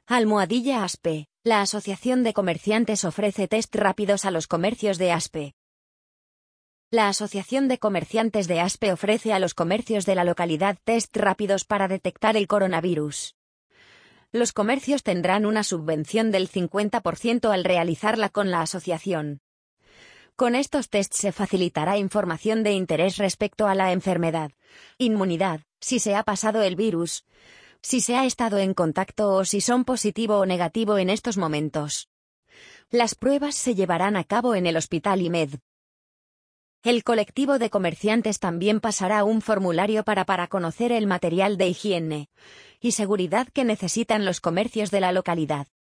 Almohadilla Aspe. La Asociación de Comerciantes ofrece test rápidos a los comercios de Aspe. La Asociación de Comerciantes de Aspe ofrece a los comercios de la localidad test rápidos para detectar el coronavirus. Los comercios tendrán una subvención del 50% al realizarla con la asociación. Con estos tests se facilitará información de interés respecto a la enfermedad, inmunidad, si se ha pasado el virus, si se ha estado en contacto o si son positivo o negativo en estos momentos. Las pruebas se llevarán a cabo en el Hospital IMED. El colectivo de comerciantes también pasará un formulario para conocer el material de higiene y seguridad que necesitan los comercios de la localidad.